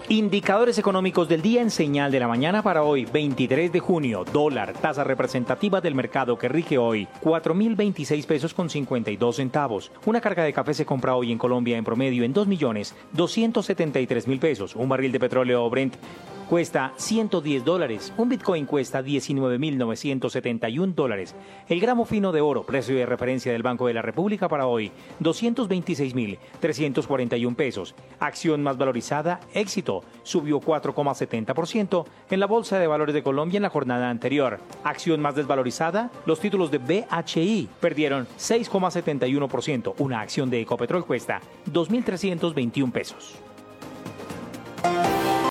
Indicadores económicos del día en señal de la mañana para hoy, 23 de junio. Dólar, tasa representativa del mercado que rige hoy, 4.026 pesos con 52 centavos. Una carga de café se compra hoy en Colombia en promedio en 2.273.000 pesos. Un barril de petróleo Brent cuesta $110. Un Bitcoin cuesta $19.971. El gramo fino de oro, precio de referencia del Banco de la República para hoy, 226.341 pesos. Acción más valorizada, Éxito, subió 4,70% en la Bolsa de Valores de Colombia en la jornada anterior. Acción más desvalorizada, los títulos de BHI perdieron 6,71%. Una acción de Ecopetrol cuesta 2.321 pesos.